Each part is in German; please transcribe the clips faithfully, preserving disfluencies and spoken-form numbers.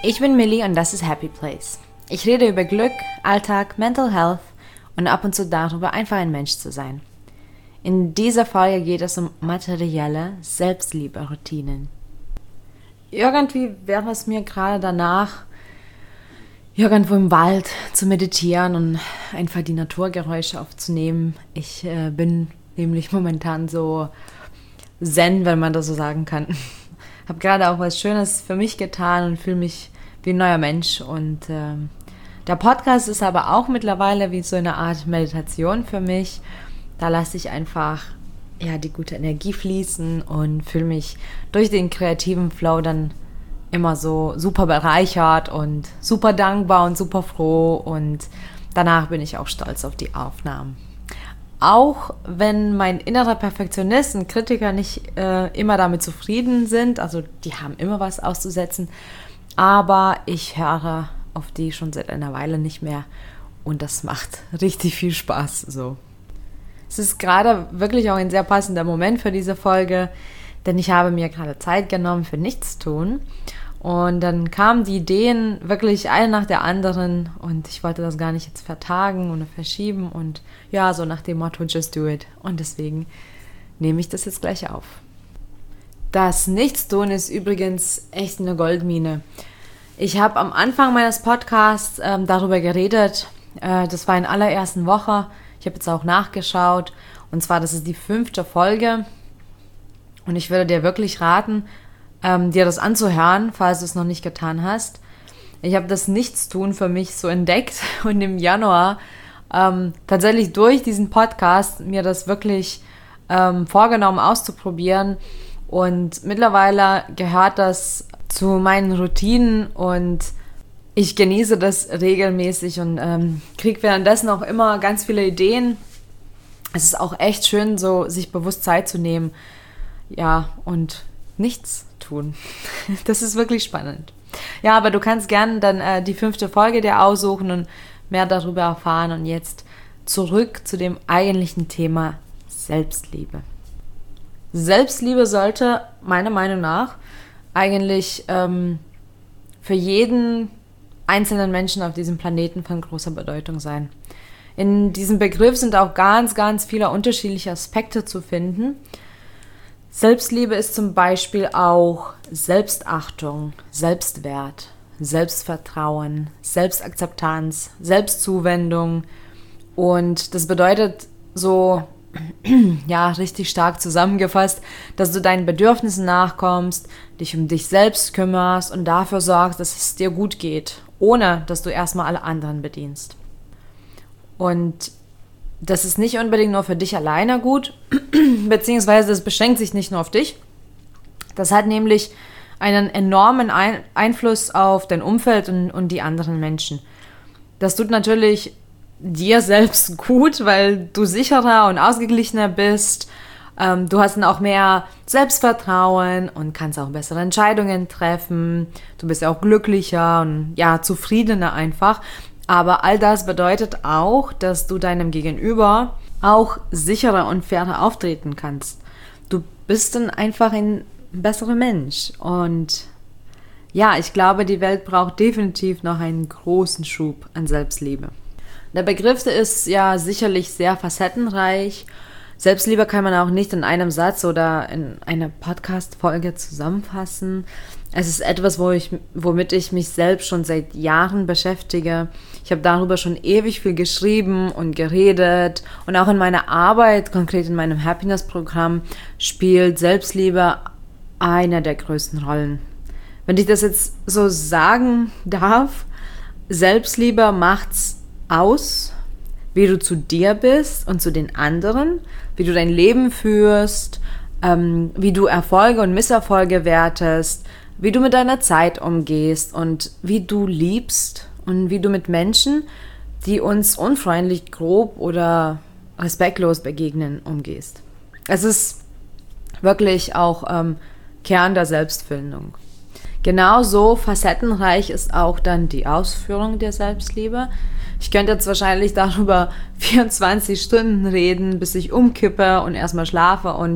Ich bin Millie und das ist Happy Place. Ich rede über Glück, Alltag, Mental Health und ab und zu darüber, einfach ein Mensch zu sein. In dieser Folge geht es um materielle Selbstliebe-Routinen. Irgendwie wäre es mir gerade danach, irgendwo im Wald zu meditieren und einfach die Naturgeräusche aufzunehmen. Ich äh, bin nämlich momentan so zen, wenn man das so sagen kann. Habe gerade auch was Schönes für mich getan und fühle mich wie ein neuer Mensch. Und ähm, der Podcast ist aber auch mittlerweile wie so eine Art Meditation für mich. Da lasse ich einfach ja, die gute Energie fließen und fühle mich durch den kreativen Flow dann immer so super bereichert und super dankbar und super froh. Und danach bin ich auch stolz auf die Aufnahmen. Auch wenn mein innerer Perfektionist und Kritiker nicht äh, immer damit zufrieden sind, also die haben immer was auszusetzen, aber ich höre auf die schon seit einer Weile nicht mehr und das macht richtig viel Spaß. So. Es ist gerade wirklich auch ein sehr passender Moment für diese Folge, denn ich habe mir gerade Zeit genommen für Nichtstun. Und dann kamen die Ideen wirklich eine nach der anderen und ich wollte das gar nicht jetzt vertagen oder verschieben und ja, so nach dem Motto, just do it. Und deswegen nehme ich das jetzt gleich auf. Das Nichtstun ist übrigens echt eine Goldmine. Ich habe am Anfang meines Podcasts ähm, darüber geredet, äh, das war in aller ersten Woche, ich habe jetzt auch nachgeschaut und zwar, das ist die fünfte Folge und ich würde dir wirklich raten, Ähm, dir das anzuhören, falls du es noch nicht getan hast. Ich habe das Nichtstun für mich so entdeckt und im Januar ähm, tatsächlich durch diesen Podcast mir das wirklich ähm, vorgenommen auszuprobieren und mittlerweile gehört das zu meinen Routinen und ich genieße das regelmäßig und ähm, kriege währenddessen auch immer ganz viele Ideen. Es ist auch echt schön, so sich bewusst Zeit zu nehmen, ja, und nichts tun. Das ist wirklich spannend. Ja, aber du kannst gerne dann äh, die fünfte Folge dir aussuchen und mehr darüber erfahren. Und jetzt zurück zu dem eigentlichen Thema Selbstliebe. Selbstliebe sollte meiner Meinung nach eigentlich ähm, für jeden einzelnen Menschen auf diesem Planeten von großer Bedeutung sein. In diesem Begriff sind auch ganz, ganz viele unterschiedliche Aspekte zu finden. Selbstliebe ist zum Beispiel auch Selbstachtung, Selbstwert, Selbstvertrauen, Selbstakzeptanz, Selbstzuwendung und das bedeutet so, ja, richtig stark zusammengefasst, dass du deinen Bedürfnissen nachkommst, dich um dich selbst kümmerst und dafür sorgst, dass es dir gut geht, ohne dass du erstmal alle anderen bedienst. Und das ist nicht unbedingt nur für dich alleine gut, beziehungsweise es beschränkt sich nicht nur auf dich. Das hat nämlich einen enormen Ein- Einfluss auf dein Umfeld und, und die anderen Menschen. Das tut natürlich dir selbst gut, weil du sicherer und ausgeglichener bist. Ähm, du hast dann auch mehr Selbstvertrauen und kannst auch bessere Entscheidungen treffen. Du bist auch glücklicher und ja, zufriedener einfach. Aber all das bedeutet auch, dass du deinem Gegenüber auch sicherer und fairer auftreten kannst. Du bist dann einfach ein besserer Mensch. Und ja, ich glaube, die Welt braucht definitiv noch einen großen Schub an Selbstliebe. Der Begriff ist ja sicherlich sehr facettenreich. Selbstliebe kann man auch nicht in einem Satz oder in einer Podcast-Folge zusammenfassen. Es ist etwas, wo ich, womit ich mich selbst schon seit Jahren beschäftige. Ich habe darüber schon ewig viel geschrieben und geredet. Und auch in meiner Arbeit, konkret in meinem Happiness-Programm, spielt Selbstliebe eine der größten Rollen. Wenn ich das jetzt so sagen darf, Selbstliebe macht's aus, wie du zu dir bist und zu den anderen, wie du dein Leben führst, ähm, wie du Erfolge und Misserfolge wertest, wie du mit deiner Zeit umgehst und wie du liebst und wie du mit Menschen, die uns unfreundlich, grob oder respektlos begegnen, umgehst. Es ist wirklich auch ähm, Kern der Selbstfindung. Genauso facettenreich ist auch dann die Ausführung der Selbstliebe. Ich könnte jetzt wahrscheinlich darüber vierundzwanzig Stunden reden, bis ich umkippe und erstmal schlafe und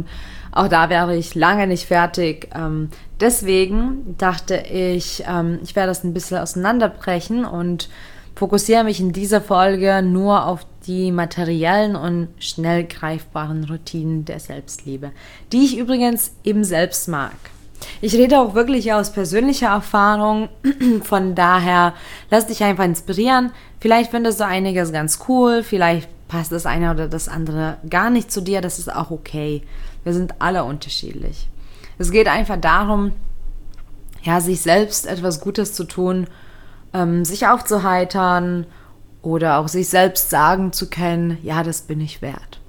Auch da wäre ich lange nicht fertig. Ähm, deswegen dachte ich, ähm, ich werde das ein bisschen auseinanderbrechen und fokussiere mich in dieser Folge nur auf die materiellen und schnell greifbaren Routinen der Selbstliebe, die ich übrigens eben selbst mag. Ich rede auch wirklich aus persönlicher Erfahrung, von daher lass dich einfach inspirieren. Vielleicht findest du einiges ganz cool, vielleicht passt das eine oder das andere gar nicht zu dir, das ist auch okay. Wir sind alle unterschiedlich. Es geht einfach darum, ja, sich selbst etwas Gutes zu tun, ähm, sich aufzuheitern oder auch sich selbst sagen zu können, ja, das bin ich wert.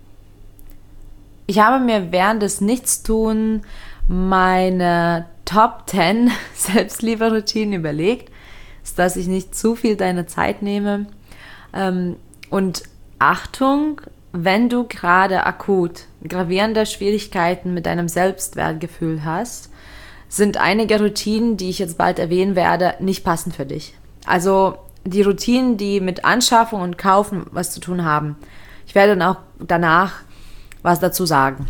Ich habe mir während des Nichtstun meine Top zehn Selbstliebe-Routinen überlegt, dass ich nicht zu viel deine Zeit nehme. Und Achtung, wenn du gerade akut gravierende Schwierigkeiten mit deinem Selbstwertgefühl hast, sind einige Routinen, die ich jetzt bald erwähnen werde, nicht passend für dich. Also die Routinen, die mit Anschaffung und Kaufen was zu tun haben. Ich werde dann auch danach was dazu sagen.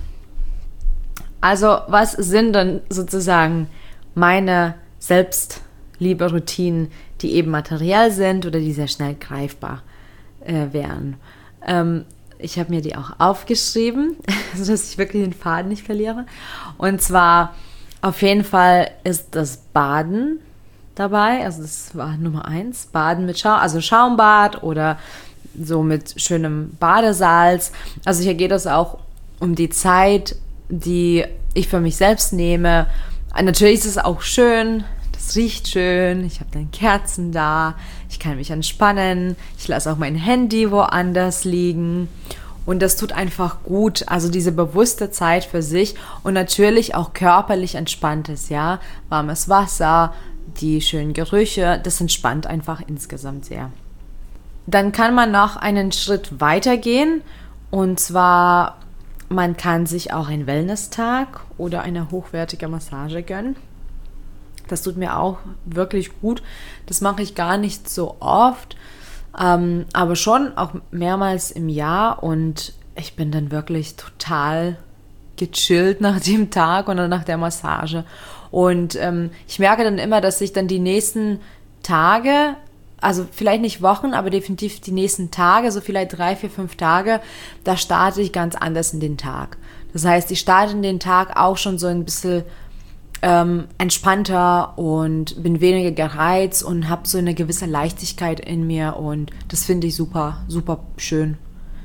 Also was sind dann sozusagen meine Selbstliebe-Routinen, die eben materiell sind oder die sehr schnell greifbar äh, wären? Ähm, ich habe mir die auch aufgeschrieben, sodass ich wirklich den Faden nicht verliere. Und zwar auf jeden Fall ist das Baden dabei, also das war Nummer eins, Baden mit Schaum, also Schaumbad oder so mit schönem Badesalz. Also hier geht es auch um die Zeit, die ich für mich selbst nehme. Natürlich ist es auch schön, das riecht schön, ich habe dann Kerzen da, ich kann mich entspannen, ich lasse auch mein Handy woanders liegen und das tut einfach gut, also diese bewusste Zeit für sich und natürlich auch körperlich entspanntes, ja, warmes Wasser, die schönen Gerüche, das entspannt einfach insgesamt sehr. Dann kann man noch einen Schritt weiter gehen und zwar man kann sich auch einen Wellness-Tag oder eine hochwertige Massage gönnen. Das tut mir auch wirklich gut. Das mache ich gar nicht so oft, ähm, aber schon auch mehrmals im Jahr und ich bin dann wirklich total gechillt nach dem Tag oder nach der Massage. Und ähm, ich merke dann immer, dass ich dann die nächsten Tage, also vielleicht nicht Wochen, aber definitiv die nächsten Tage, so vielleicht drei, vier, fünf Tage, da starte ich ganz anders in den Tag. Das heißt, ich starte in den Tag auch schon so ein bisschen ähm, entspannter und bin weniger gereizt und habe so eine gewisse Leichtigkeit in mir und das finde ich super, super schön.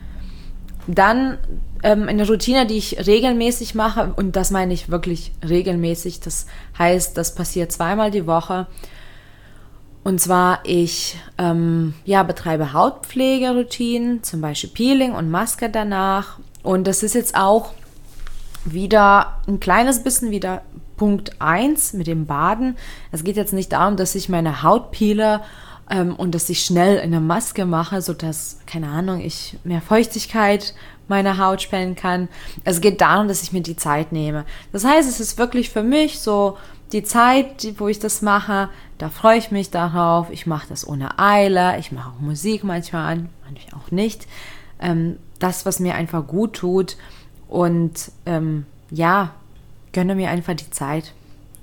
Dann ähm, eine Routine, die ich regelmäßig mache und das meine ich wirklich regelmäßig, das heißt, das passiert zweimal die Woche. Und zwar, ich ähm, ja, betreibe Hautpflegeroutinen, zum Beispiel Peeling und Maske danach. Und das ist jetzt auch wieder ein kleines bisschen wieder Punkt eins mit dem Baden. Es geht jetzt nicht darum, dass ich meine Haut peele ähm, und dass ich schnell eine Maske mache, sodass, keine Ahnung, ich mehr Feuchtigkeit meiner Haut spenden kann. Es geht darum, dass ich mir die Zeit nehme. Das heißt, es ist wirklich für mich so die Zeit, wo ich das mache, da freue ich mich darauf. Ich mache das ohne Eile. Ich mache auch Musik manchmal an, manchmal auch nicht. Ähm, das, was mir einfach gut tut. Und ähm, ja, gönne mir einfach die Zeit.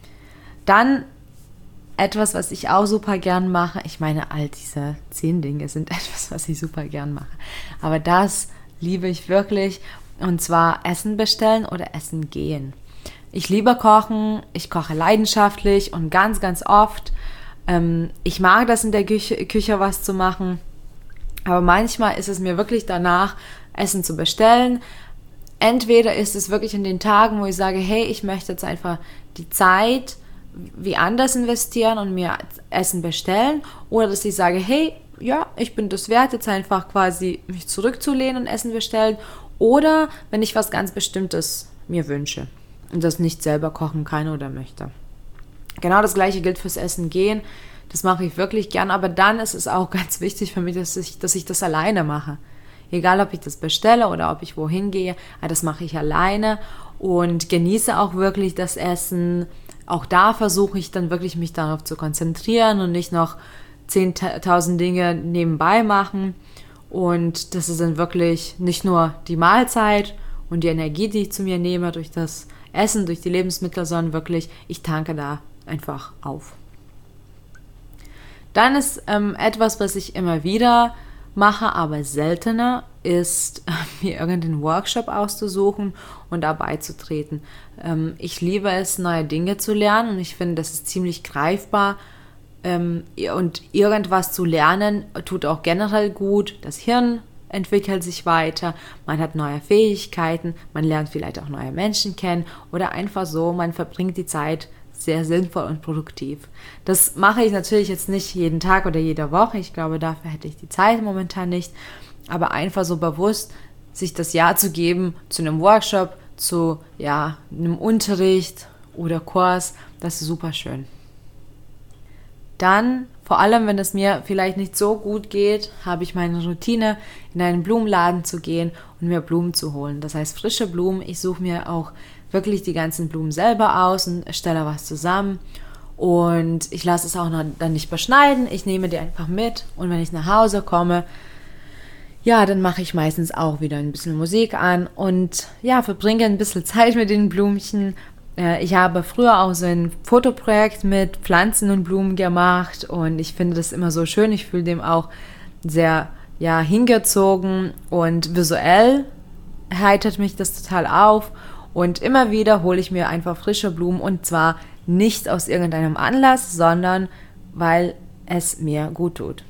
Dann etwas, was ich auch super gern mache. Ich meine, all diese zehn Dinge sind etwas, was ich super gern mache. Aber das liebe ich wirklich. Und zwar Essen bestellen oder Essen gehen. Ich liebe Kochen, ich koche leidenschaftlich und ganz, ganz oft. Ähm, ich mag das in der Küche, Küche was zu machen, aber manchmal ist es mir wirklich danach, Essen zu bestellen. Entweder ist es wirklich in den Tagen, wo ich sage, hey, ich möchte jetzt einfach die Zeit wie anders investieren und mir Essen bestellen, oder dass ich sage, hey, ja, ich bin das wert, jetzt einfach quasi mich zurückzulehnen und Essen bestellen, oder wenn ich was ganz Bestimmtes mir wünsche und das nicht selber kochen kann oder möchte. Genau das Gleiche gilt fürs Essen gehen. Das mache ich wirklich gern, aber dann ist es auch ganz wichtig für mich, dass ich, dass ich das alleine mache. Egal, ob ich das bestelle oder ob ich wohin gehe, das mache ich alleine und genieße auch wirklich das Essen. Auch da versuche ich dann wirklich, mich darauf zu konzentrieren und nicht noch zehntausend Dinge nebenbei machen. Und das ist dann wirklich nicht nur die Mahlzeit und die Energie, die ich zu mir nehme durch das Essen, durch die Lebensmittel, sondern wirklich, ich tanke da einfach auf. Dann ist ähm, etwas, was ich immer wieder mache, aber seltener, ist äh, mir irgendeinen Workshop auszusuchen und da beizutreten. Ähm, ich liebe es, neue Dinge zu lernen und ich finde, das ist ziemlich greifbar. Ähm, und irgendwas zu lernen tut auch generell gut. Das Hirn entwickelt sich weiter, man hat neue Fähigkeiten, man lernt vielleicht auch neue Menschen kennen oder einfach so, man verbringt die Zeit sehr sinnvoll und produktiv. Das mache ich natürlich jetzt nicht jeden Tag oder jede Woche, ich glaube, dafür hätte ich die Zeit momentan nicht, aber einfach so bewusst sich das Ja zu geben zu einem Workshop, zu ja, einem Unterricht oder Kurs, das ist super schön. Dann, vor allem wenn es mir vielleicht nicht so gut geht, habe ich meine Routine, in einen Blumenladen zu gehen und mir Blumen zu holen. Das heißt frische Blumen. Ich suche mir auch wirklich die ganzen Blumen selber aus und stelle was zusammen. Und ich lasse es auch noch dann nicht beschneiden. Ich nehme die einfach mit und wenn ich nach Hause komme, ja, dann mache ich meistens auch wieder ein bisschen Musik an und ja, verbringe ein bisschen Zeit mit den Blümchen. Ich habe früher auch so ein Fotoprojekt mit Pflanzen und Blumen gemacht und ich finde das immer so schön. Ich fühle dem auch sehr ja, hingezogen und visuell heitert mich das total auf. Und immer wieder hole ich mir einfach frische Blumen und zwar nicht aus irgendeinem Anlass, sondern weil es mir gut tut.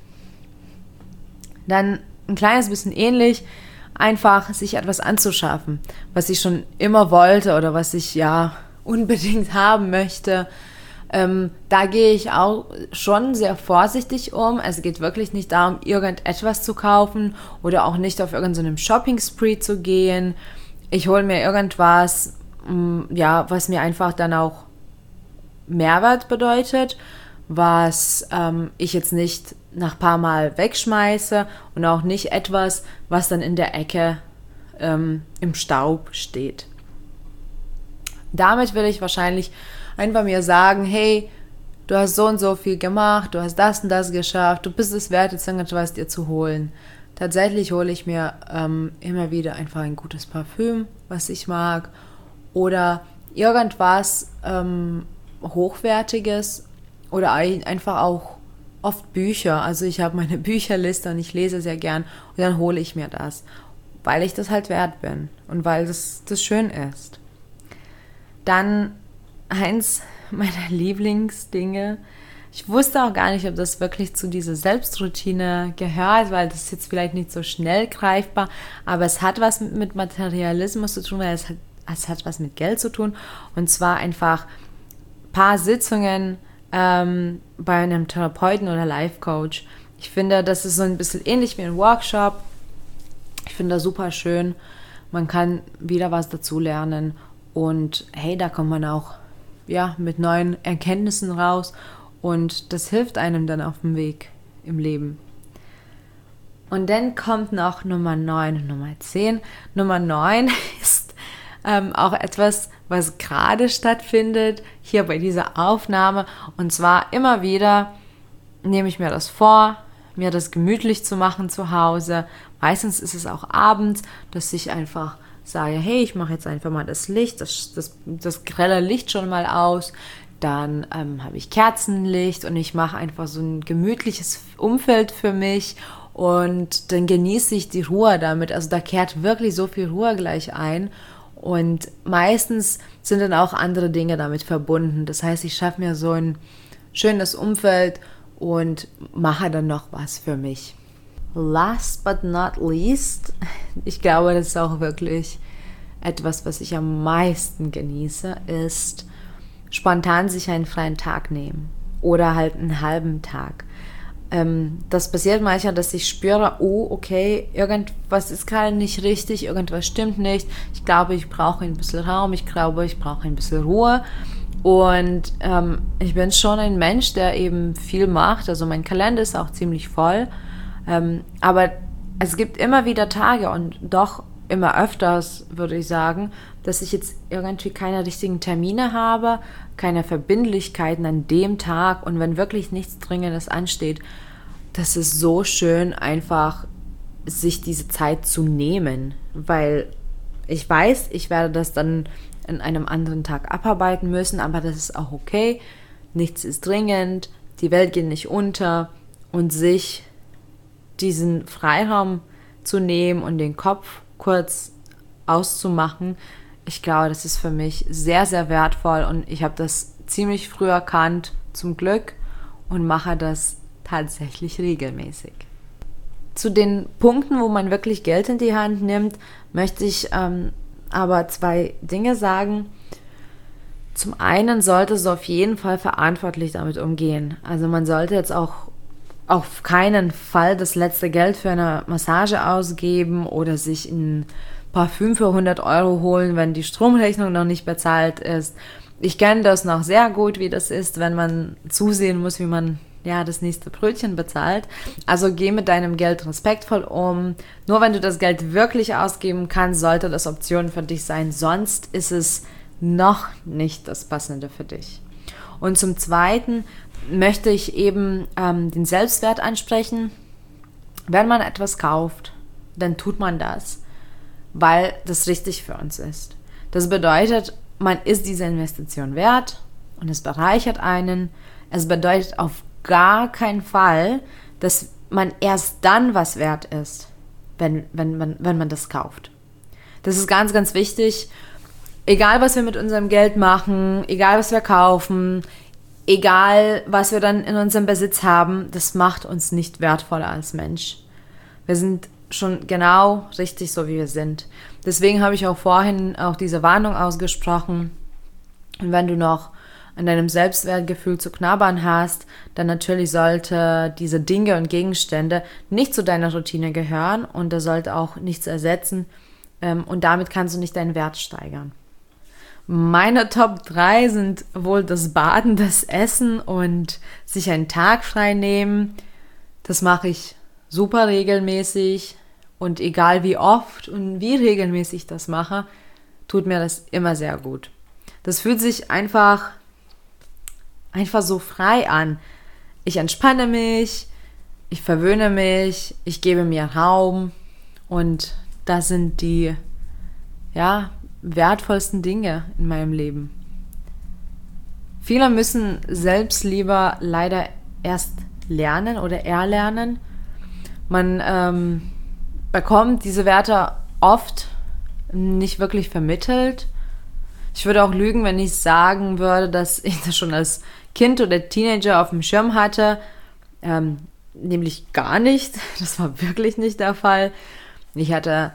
Dann ein kleines bisschen ähnlich, einfach sich etwas anzuschaffen, was ich schon immer wollte oder was ich ja unbedingt haben möchte. Ähm, da gehe ich auch schon sehr vorsichtig um. Es geht wirklich nicht darum, irgendetwas zu kaufen oder auch nicht auf irgendeinem Shopping-Spree zu gehen. Ich hole mir irgendwas, mh, ja, was mir einfach dann auch Mehrwert bedeutet, was ähm, ich jetzt nicht nach ein paar Mal wegschmeiße und auch nicht etwas, was dann in der Ecke ähm, im Staub steht. Damit will ich wahrscheinlich einfach mir sagen, hey, du hast so und so viel gemacht, du hast das und das geschafft, du bist es wert, jetzt irgendwas dir zu holen. Tatsächlich hole ich mir ähm, immer wieder einfach ein gutes Parfüm, was ich mag, oder irgendwas ähm, Hochwertiges oder ein, einfach auch oft Bücher. Also ich habe meine Bücherliste und ich lese sehr gern und dann hole ich mir das, weil ich das halt wert bin und weil das, das schön ist. Dann eins meiner Lieblingsdinge. Ich wusste auch gar nicht, ob das wirklich zu dieser Selbstroutine gehört, weil das ist jetzt vielleicht nicht so schnell greifbar, aber es hat was mit Materialismus zu tun, weil es hat, es hat was mit Geld zu tun. Und zwar einfach ein paar Sitzungen ähm, bei einem Therapeuten oder Life-Coach. Ich finde, das ist so ein bisschen ähnlich wie ein Workshop. Ich finde das super schön. Man kann wieder was dazu lernen. Und hey, da kommt man auch ja, mit neuen Erkenntnissen raus und das hilft einem dann auf dem Weg im Leben. Und dann kommt noch Nummer neun und Nummer zehn. Nummer neun ist ähm, auch etwas, was gerade stattfindet, hier bei dieser Aufnahme. Und zwar immer wieder nehme ich mir das vor, mir das gemütlich zu machen zu Hause. Meistens ist es auch abends, dass ich einfach sage, hey, ich mache jetzt einfach mal das Licht, das, das, das grelle Licht schon mal aus, dann ähm, habe ich Kerzenlicht und ich mache einfach so ein gemütliches Umfeld für mich und dann genieße ich die Ruhe damit, also da kehrt wirklich so viel Ruhe gleich ein und meistens sind dann auch andere Dinge damit verbunden, das heißt, ich schaffe mir so ein schönes Umfeld und mache dann noch was für mich. Last but not least, ich glaube, das ist auch wirklich etwas, was ich am meisten genieße, ist spontan sich einen freien Tag nehmen oder halt einen halben Tag. Ähm, das passiert manchmal, dass ich spüre, oh, okay, irgendwas ist gerade nicht richtig, irgendwas stimmt nicht. Ich glaube, ich brauche ein bisschen Raum, ich glaube, ich brauche ein bisschen Ruhe. Und ähm, ich bin schon ein Mensch, der eben viel macht, also mein Kalender ist auch ziemlich voll. Ähm, aber es gibt immer wieder Tage und doch immer öfters, würde ich sagen, dass ich jetzt irgendwie keine richtigen Termine habe, keine Verbindlichkeiten an dem Tag und wenn wirklich nichts Dringendes ansteht, das ist so schön, einfach sich diese Zeit zu nehmen, weil Ich weiß, ich werde das dann in einem anderen Tag abarbeiten müssen, aber das ist auch okay. Nichts ist dringend, die Welt geht nicht unter und sich diesen Freiraum zu nehmen und den Kopf kurz auszumachen, ich glaube, das ist für mich sehr, sehr wertvoll und ich habe das ziemlich früh erkannt, zum Glück, und mache das tatsächlich regelmäßig. Zu den Punkten, wo man wirklich Geld in die Hand nimmt, möchte ich ähm, aber zwei Dinge sagen. Zum einen sollte es auf jeden Fall verantwortlich damit umgehen. Also man sollte jetzt auch auf keinen Fall das letzte Geld für eine Massage ausgeben oder sich ein Parfüm für hundert Euro holen, wenn die Stromrechnung noch nicht bezahlt ist. Ich kenne das noch sehr gut, wie das ist, wenn man zusehen muss, wie man ja das nächste Brötchen bezahlt. Also geh mit deinem Geld respektvoll um. Nur wenn du das Geld wirklich ausgeben kannst, sollte das Option für dich sein. Sonst ist es noch nicht das Passende für dich. Und zum Zweiten möchte ich eben ähm, den Selbstwert ansprechen. Wenn man etwas kauft, dann tut man das, weil das richtig für uns ist. Das bedeutet, man ist diese Investition wert und es bereichert einen. Es bedeutet auf gar keinen Fall, dass man erst dann was wert ist, wenn, wenn, man, wenn man das kauft. Das ist ganz, ganz wichtig. Egal, was wir mit unserem Geld machen, egal, was wir kaufen, egal, was wir dann in unserem Besitz haben, das macht uns nicht wertvoller als Mensch. Wir sind schon genau richtig so, wie wir sind. Deswegen habe ich auch vorhin auch diese Warnung ausgesprochen. Und wenn du noch an deinem Selbstwertgefühl zu knabbern hast, dann natürlich sollte diese Dinge und Gegenstände nicht zu deiner Routine gehören und da sollte auch nichts ersetzen und damit kannst du nicht deinen Wert steigern. Meine Top drei sind wohl das Baden, das Essen und sich einen Tag frei nehmen. Das mache ich super regelmäßig und egal wie oft und wie regelmäßig ich das mache, tut mir das immer sehr gut. Das fühlt sich einfach, einfach so frei an. Ich entspanne mich, ich verwöhne mich, ich gebe mir Raum und das sind die, ja, wertvollsten Dinge in meinem Leben. Viele müssen Selbstliebe leider erst lernen oder erlernen. Man ähm, bekommt diese Werte oft nicht wirklich vermittelt. Ich würde auch lügen, wenn ich sagen würde, dass ich das schon als Kind oder Teenager auf dem Schirm hatte. Ähm, nämlich gar nicht. Das war wirklich nicht der Fall. Ich hatte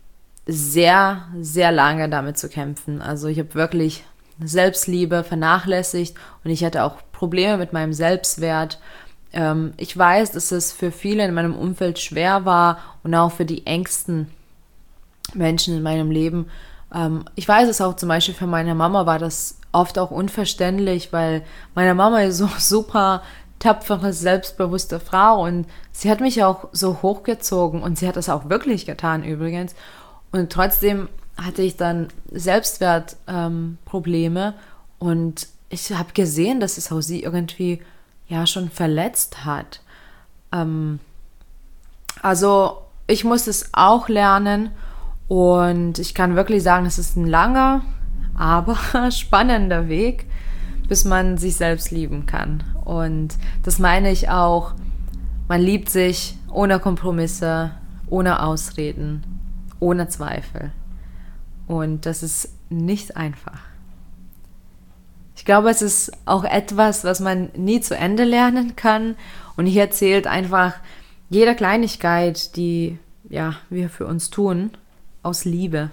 sehr, sehr lange damit zu kämpfen. Also ich habe wirklich Selbstliebe vernachlässigt und ich hatte auch Probleme mit meinem Selbstwert. Ähm, ich weiß, dass es für viele in meinem Umfeld schwer war und auch für die engsten Menschen in meinem Leben. Ähm, ich weiß es auch zum Beispiel für meine Mama war das oft auch unverständlich, weil meine Mama ist so super tapfere, selbstbewusste Frau und sie hat mich auch so hochgezogen und sie hat das auch wirklich getan übrigens. Und trotzdem hatte ich dann Selbstwertprobleme ähm, und ich habe gesehen, dass es auch sie irgendwie ja schon verletzt hat. Ähm, also ich muss es auch lernen und ich kann wirklich sagen, es ist ein langer, aber spannender Weg, bis man sich selbst lieben kann. Und das meine ich auch, man liebt sich ohne Kompromisse, ohne Ausreden, ohne Zweifel. Und das ist nicht einfach. Ich glaube, es ist auch etwas, was man nie zu Ende lernen kann. Und hier zählt einfach jede Kleinigkeit, die ja, wir für uns tun, aus Liebe.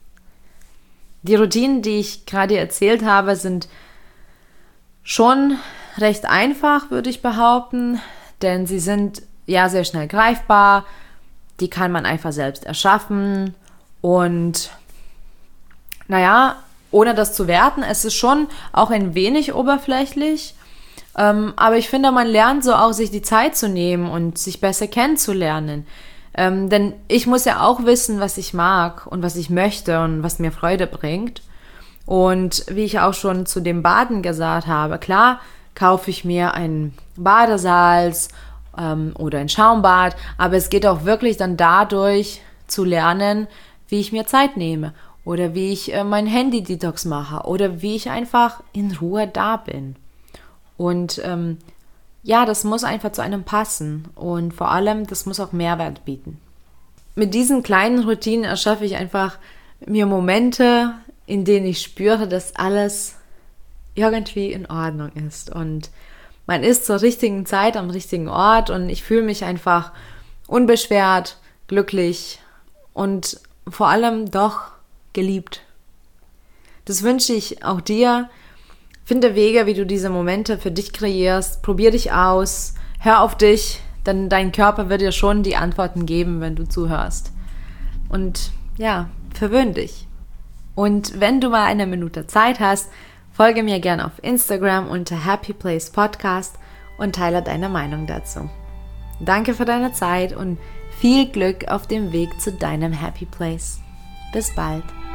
Die Routinen, die ich gerade erzählt habe, sind schon recht einfach, würde ich behaupten, denn sie sind ja sehr schnell greifbar. Die kann man einfach selbst erschaffen und naja, ohne das zu werten, es ist schon auch ein wenig oberflächlich, ähm, aber ich finde, man lernt so auch, sich die Zeit zu nehmen und sich besser kennenzulernen, ähm, denn ich muss ja auch wissen, was ich mag und was ich möchte und was mir Freude bringt und wie ich auch schon zu dem Baden gesagt habe, klar kaufe ich mir ein Badesalz ähm, oder ein Schaumbad, aber es geht auch wirklich dann dadurch zu lernen, wie ich mir Zeit nehme oder wie ich äh, mein Handy-Detox mache oder wie ich einfach in Ruhe da bin. Und ähm, ja, das muss einfach zu einem passen und vor allem, das muss auch Mehrwert bieten. Mit diesen kleinen Routinen erschaffe ich einfach mir Momente, in denen ich spüre, dass alles irgendwie in Ordnung ist und man ist zur richtigen Zeit am richtigen Ort und ich fühle mich einfach unbeschwert, glücklich und vor allem doch geliebt. Das wünsche ich auch dir. Finde Wege, wie du diese Momente für dich kreierst. Probier dich aus. Hör auf dich, denn dein Körper wird dir schon die Antworten geben, wenn du zuhörst. Und ja, verwöhn dich. Und wenn du mal eine Minute Zeit hast, folge mir gerne auf Instagram unter Happy Place Podcast und teile deine Meinung dazu. Danke für deine Zeit und viel Glück auf dem Weg zu deinem Happy Place. Bis bald.